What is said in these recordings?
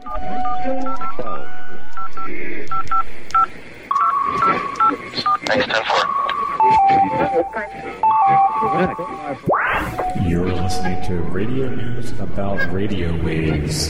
Thanks, 10-4. You're listening to radio news about radio waves.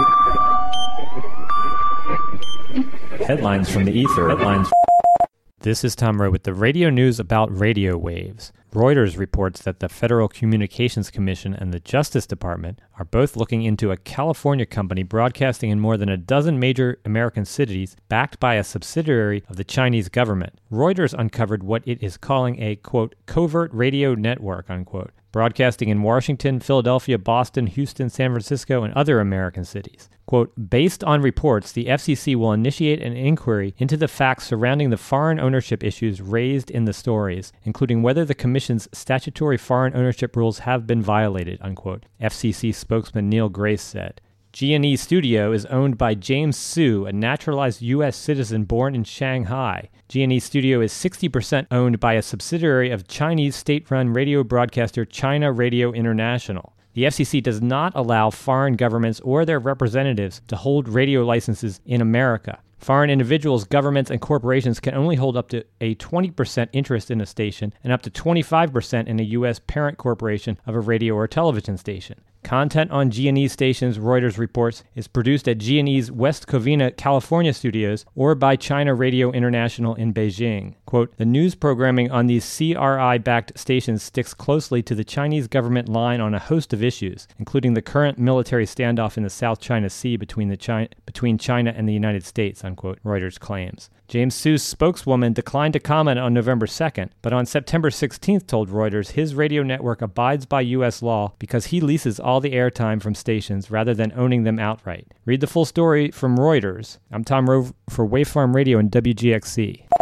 Headlines from the ether. This is Tom Rowe with the radio news about radio waves. Reuters reports that the Federal Communications Commission and the Justice Department are both looking into a California company broadcasting in more than a dozen major American cities, backed by a subsidiary of the Chinese government. Reuters uncovered what it is calling a, quote, covert radio network, unquote, broadcasting in Washington, Philadelphia, Boston, Houston, San Francisco, and other American cities. Quote, based on reports, the FCC will initiate an inquiry into the facts surrounding the foreign ownership issues raised in the stories, including whether the Commission's statutory foreign ownership rules have been violated, unquote, FCC spokesman Neil Grace said. G&E Studio is owned by James Su, a naturalized U.S. citizen born in Shanghai. G&E Studio is 60% owned by a subsidiary of Chinese state-run radio broadcaster China Radio International. The FCC does not allow foreign governments or their representatives to hold radio licenses in America. Foreign individuals, governments, and corporations can only hold up to a 20% interest in a station and up to 25% in a U.S. parent corporation of a radio or television station. Content on G&E stations, Reuters reports, is produced at G&E's West Covina, California studios or by China Radio International in Beijing. Quote, the news programming on these CRI-backed stations sticks closely to the Chinese government line on a host of issues, including the current military standoff in the South China Sea between China and the United States, unquote, Reuters claims. James Su's spokeswoman declined to comment on November 2nd, but on September 16th told Reuters his radio network abides by U.S. law because he leases all the airtime from stations rather than owning them outright. Read the full story from Reuters. I'm Tom Rowe for Waveform Radio and WGXC.